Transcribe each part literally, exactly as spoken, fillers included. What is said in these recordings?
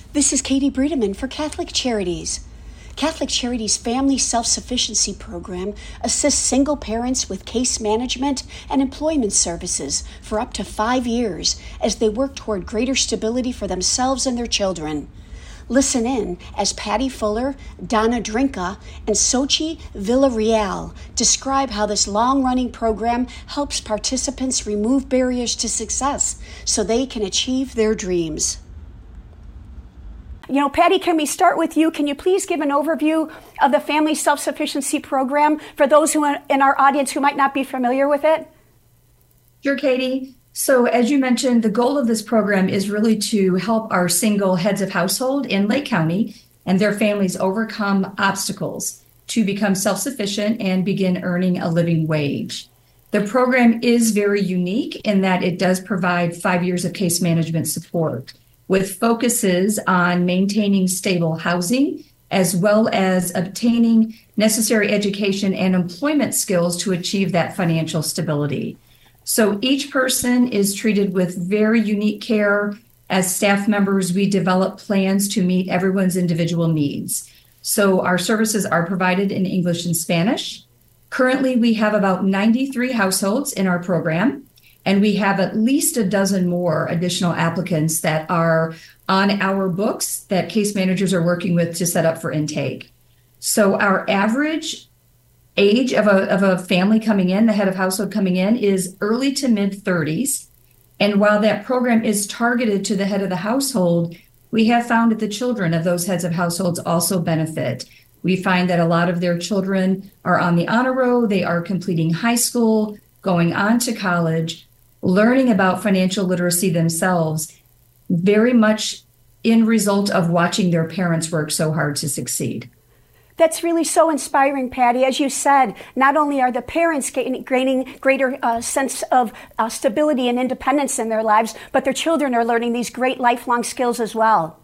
This is Katie Breedeman for Catholic Charities. Catholic Charities Family Self-Sufficiency Program assists single parents with case management and employment services for up to five years as they work toward greater stability for themselves and their children. Listen in as Patty Fuller, Donna Drinka, and Sochi Villarreal describe how this long-running program helps participants remove barriers to success so they can achieve their dreams. You know, Patty, can we start with you? Can you please give an overview of the Family Self-Sufficiency Program for those who are in our audience who might not be familiar with it? Sure, Katie. So as you mentioned, the goal of this program is really to help our single heads of household in Lake County and their families overcome obstacles to become self-sufficient and begin earning a living wage. The program is very unique in that it does provide five years of case management support, with focuses on maintaining stable housing, as well as obtaining necessary education and employment skills to achieve that financial stability. So each person is treated with very unique care. As staff members, we develop plans to meet everyone's individual needs. So our services are provided in English and Spanish. Currently, we have about ninety-three households in our program, and we have at least a dozen more additional applicants that are on our books that case managers are working with to set up for intake. So our average age of a, of a family coming in, the head of household coming in, is early to mid thirties. And while that program is targeted to the head of the household, we have found that the children of those heads of households also benefit. We find that a lot of their children are on the honor roll, they are completing high school, going on to college, learning about financial literacy themselves, very much in result of watching their parents work so hard to succeed. That's really so inspiring, Patty. As you said, not only are the parents gaining, gaining greater uh, sense of uh, stability and independence in their lives, but their children are learning these great lifelong skills as well.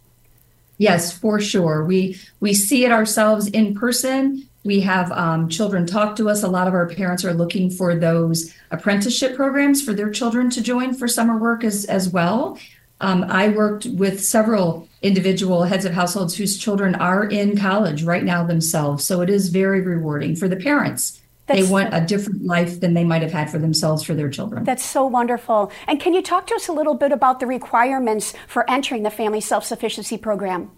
Yes, for sure. We we see it ourselves in person. We have um, children talk to us. A lot of our parents are looking for those apprenticeship programs for their children to join for summer work as, as well. Um, I worked with several individual heads of households whose children are in college right now themselves. So it is very rewarding for the parents. That's they want a different life than they might have had for themselves for their children. That's so wonderful. And can you talk to us a little bit about the requirements for entering the Family Self-Sufficiency Program?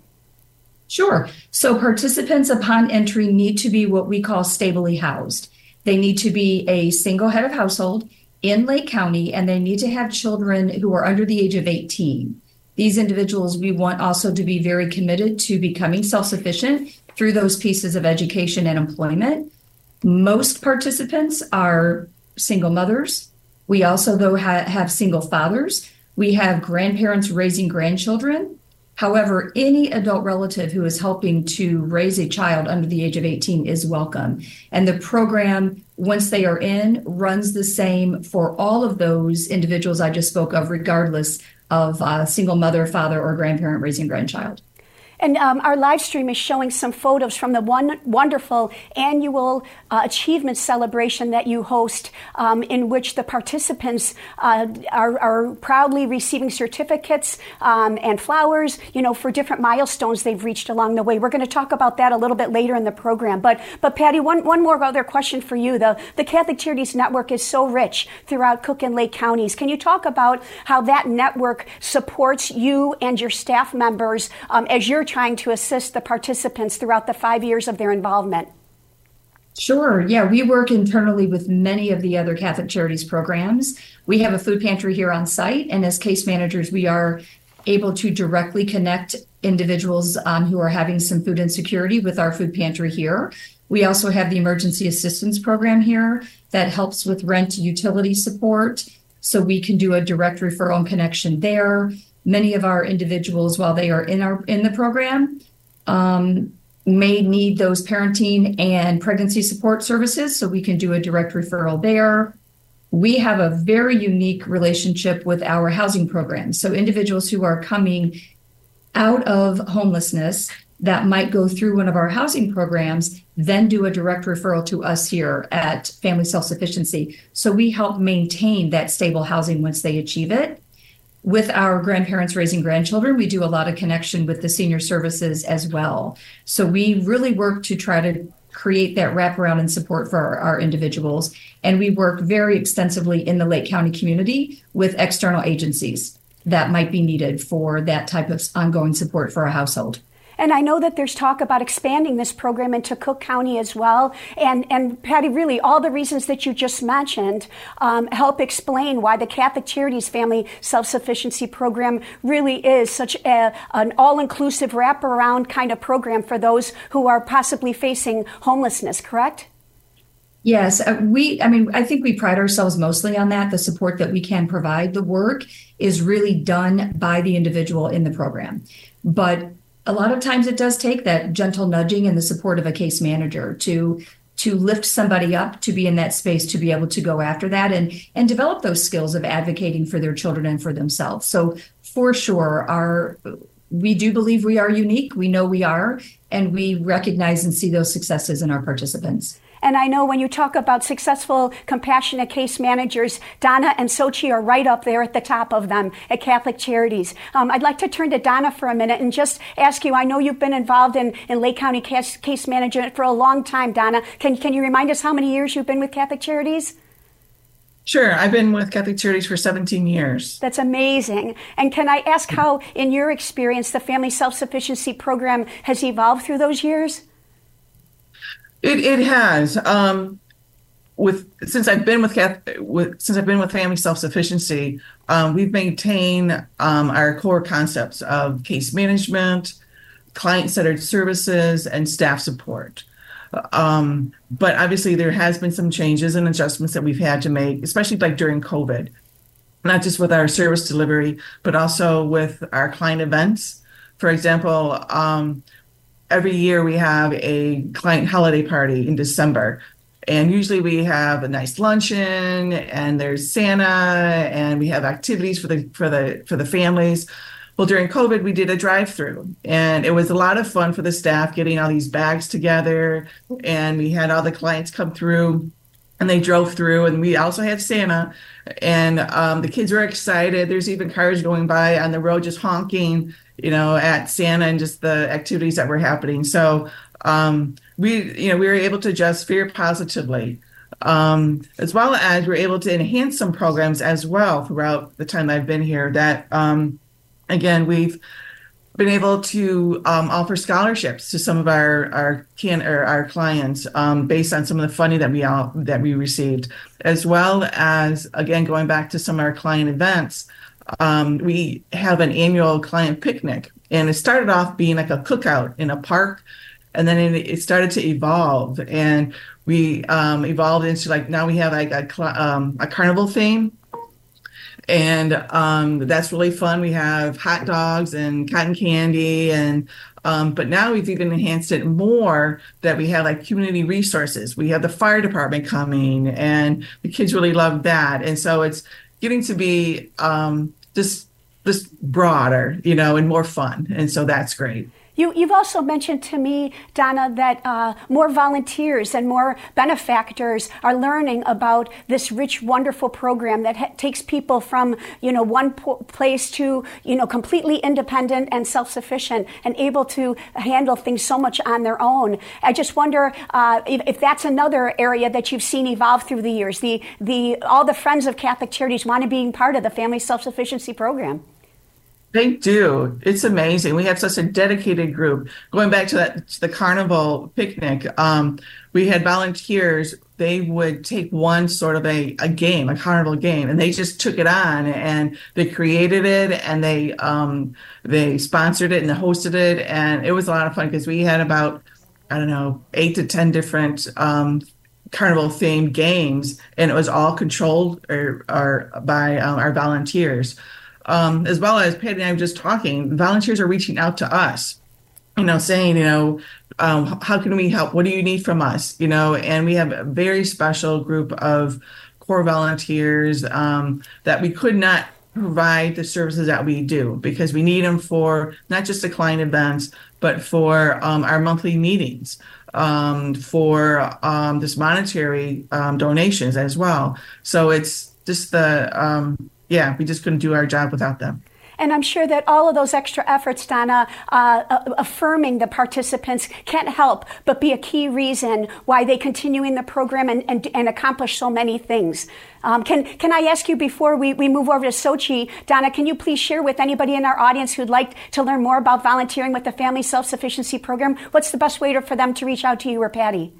Sure. So participants upon entry need to be what we call stably housed. They need to be a single head of household in Lake County, and they need to have children who are under the age of eighteen. These individuals we want also to be very committed to becoming self-sufficient through those pieces of education and employment. Most participants are single mothers. We also, though, ha- have single fathers. We have grandparents raising grandchildren. However, any adult relative who is helping to raise a child under the age of eighteen is welcome. And the program, once they are in, runs the same for all of those individuals I just spoke of, regardless of uh, single mother, father, or grandparent raising grandchild. And um, our live stream is showing some photos from the one wonderful annual uh, achievement celebration that you host, um, in which the participants uh, are, are proudly receiving certificates um, and flowers, you know, for different milestones they've reached along the way. We're going to talk about that a little bit later in the program. But, but Patty, one, one more other question for you. The, the Catholic Charities Network is so rich throughout Cook and Lake counties. Can you talk about how that network supports you and your staff members um, as you're trying to assist the participants throughout the five years of their involvement? Sure. Yeah, we work internally with many of the other Catholic Charities programs. We have a food pantry here on site, and as case managers, we are able to directly connect individuals um, who are having some food insecurity with our food pantry here. We also have the emergency assistance program here that helps with rent utility support, so we can do a direct referral and connection there. Many of our individuals, while they are in our in the program, um, may need those parenting and pregnancy support services, so we can do a direct referral there. We have a very unique relationship with our housing program. So individuals who are coming out of homelessness that might go through one of our housing programs, then do a direct referral to us here at Family Self-Sufficiency. So we help maintain that stable housing once they achieve it. with our grandparents raising grandchildren, we do a lot of connection with the senior services as well. So we really work to try to create that wraparound and support for our, our individuals. And we work very extensively in the Lake County community with external agencies that might be needed for that type of ongoing support for a household. And I know that there's talk about expanding this program into Cook County as well. And, and Patty, really, all the reasons that you just mentioned um, help explain why the Catholic Charities Family Self-Sufficiency Program really is such a, an all-inclusive, wraparound kind of program for those who are possibly facing homelessness, correct? Yes, uh, we, I mean, I think we pride ourselves mostly on that. The support that we can provide, the work is really done by the individual in the program. But a lot of times it does take that gentle nudging and the support of a case manager to to lift somebody up, to be in that space, to be able to go after that and and develop those skills of advocating for their children and for themselves. So for sure, our we do believe we are unique. We know we are, and we recognize and see those successes in our participants. And I know when you talk about successful, compassionate case managers, Donna and Sochi are right up there at the top of them at Catholic Charities. Um, I'd like to turn to Donna for a minute and just ask you, I know you've been involved in, in Lake County case, case management for a long time, Donna. Can, can you remind us how many years you've been with Catholic Charities? Sure. I've been with Catholic Charities for seventeen years. That's amazing. And can I ask how, in your experience, the Family Self-Sufficiency Program has evolved through those years? It it has. Um, with since I've been with, Catholic, with since I've been with Family Self-Sufficiency, um, we've maintained um, our core concepts of case management, client-centered services, and staff support. Um, but obviously, there has been some changes and adjustments that we've had to make, especially like during COVID, not just with our service delivery, but also with our client events. For example, um, every year we have a client holiday party in December, and usually we have a nice luncheon, and there's Santa, and we have activities for the for the for the families. Well, during COVID, we did a drive-through, and it was a lot of fun for the staff getting all these bags together, and we had all the clients come through, and they drove through, and we also had Santa, and um, the kids were excited. There's even cars going by on the road just honking, you know, at Santa and just the activities that were happening. So um, we, you know, we were able to adjust very positively, um, as well as we're able to enhance some programs as well throughout the time I've been here that, um, again, we've been able to um, offer scholarships to some of our our can or our clients um, based on some of the funding that we all, that we received, as well as, again, going back to some of our client events. Um, we have an annual client picnic, and it started off being like a cookout in a park, and then it, it started to evolve, and we um, evolved into like now we have like a um, a carnival theme. And um, that's really fun. We have hot dogs and cotton candy, and um, but now we've even enhanced it more that we have like community resources. We have the fire department coming, and the kids really love that. And so it's getting to be um, just just broader, you know, and more fun. And so that's great. You, you've also mentioned to me, Donna, that uh, more volunteers and more benefactors are learning about this rich, wonderful program that ha- takes people from, you know, one po- place to, you know, completely independent and self-sufficient and able to handle things so much on their own. I just wonder uh, if, if that's another area that you've seen evolve through the years. The the all the Friends of Catholic Charities want to be part of the Family Self-Sufficiency Program. They do. It's amazing. We have such a dedicated group. Going back to that, to the carnival picnic, um, we had volunteers. They would take one sort of a, a game, a carnival game, and they just took it on, and they created it, and they um, they sponsored it and they hosted it, and it was a lot of fun because we had about, I don't know, eight to ten different um, carnival themed games, and it was all controlled or, or by um, our volunteers. Um, as well as Patty and I were just talking, volunteers are reaching out to us, you know, saying, you know, um, how can we help? What do you need from us? You know, and we have a very special group of core volunteers um, that we could not provide the services that we do because we need them for not just the client events, but for um, our monthly meetings, um, for um, this monetary um, donations as well. So it's just the um, yeah, we just couldn't do our job without them. And I'm sure that all of those extra efforts, Donna, uh, uh, affirming the participants can't help but be a key reason why they continue in the program and, and, and accomplish so many things. Um, can can I ask you before we, we move over to Sochi, Donna, can you please share with anybody in our audience who'd like to learn more about volunteering with the Family Self-Sufficiency Program, what's the best way to, for them to reach out to you or Patty?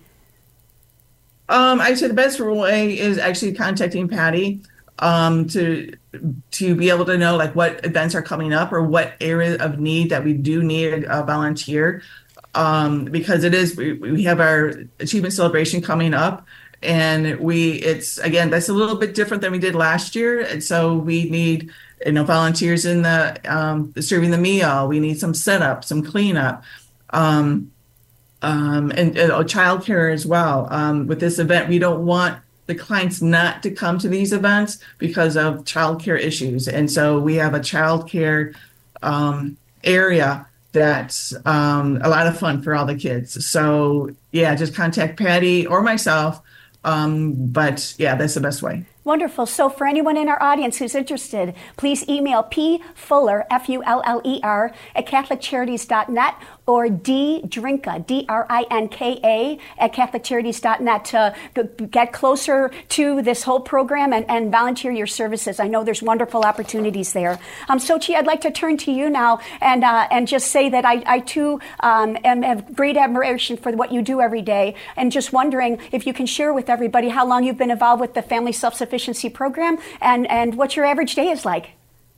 Um, I say the best way is actually contacting Patty. Um, to to be able to know like what events are coming up or what area of need that we do need a volunteer, um, because it is we, we have our achievement celebration coming up, and we it's again that's a little bit different than we did last year, and so we need you know volunteers in the um, serving the meal. We need some setup, some cleanup, um, um, and, and uh, childcare as well. Um, with this event, we don't want the clients not to come to these events because of childcare issues. And so we have a childcare um, area that's um, a lot of fun for all the kids. So yeah, just contact Patty or myself. Um, but yeah, that's the best way. Wonderful. So for anyone in our audience who's interested, please email P Fuller, F U L L E R, at catholic charities dot net or D Drinka, D R I N K A, at catholic charities dot net to get closer to this whole program and, and volunteer your services. I know there's wonderful opportunities there. Um, Sochi, I'd like to turn to you now and uh, and just say that I, I too um, am, have great admiration for what you do every day, and just wondering if you can share with everybody how long you've been involved with the Family Self-Sufficiency Program and, and what your average day is like.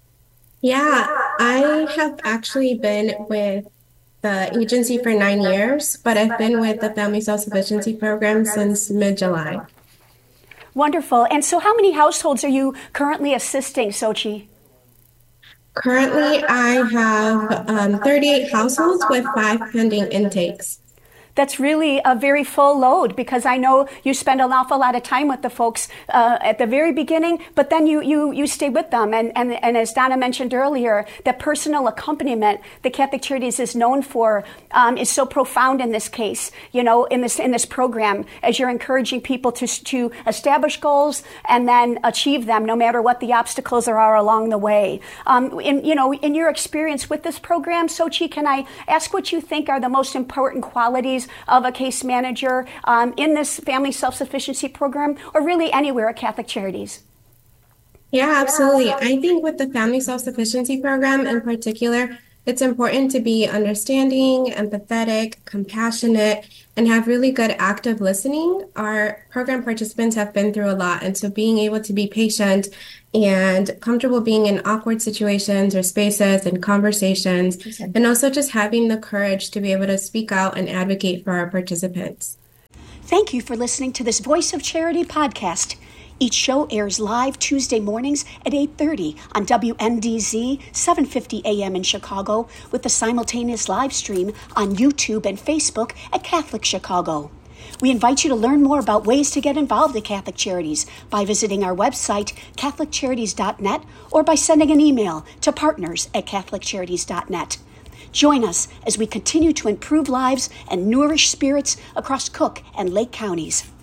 Yeah, I have actually been with the agency for nine years, but I've been with the Family Self-Sufficiency Program since mid-July. Wonderful. And so how many households are you currently assisting, Sochi? Currently, I have um, thirty-eight households with five pending intakes. That's really a very full load, because I know you spend an awful lot of time with the folks uh, at the very beginning, but then you you you stay with them. And, and, and as Donna mentioned earlier, that personal accompaniment that Catholic Charities is known for um, is so profound in this case, you know, in this in this program, as you're encouraging people to, to establish goals and then achieve them, no matter what the obstacles there are along the way. Um, in, you know, in your experience with this program, Sochi, can I ask what you think are the most important qualities of a case manager um, in this Family Self-Sufficiency Program, or really anywhere at Catholic Charities? Yeah, absolutely. I think with the Family Self-Sufficiency Program in particular, it's important to be understanding, empathetic, compassionate, and have really good active listening. Our program participants have been through a lot, and so being able to be patient and comfortable being in awkward situations or spaces and conversations, and also just having the courage to be able to speak out and advocate for our participants. Thank you for listening to this Voice of Charity podcast. Each show airs live Tuesday mornings at eight thirty on W N D Z, seven fifty A M in Chicago, with a simultaneous live stream on YouTube and Facebook at Catholic Chicago. We invite you to learn more about ways to get involved at Catholic Charities by visiting our website, catholic charities dot net, or by sending an email to partners at catholic charities dot net. Join us as we continue to improve lives and nourish spirits across Cook and Lake counties.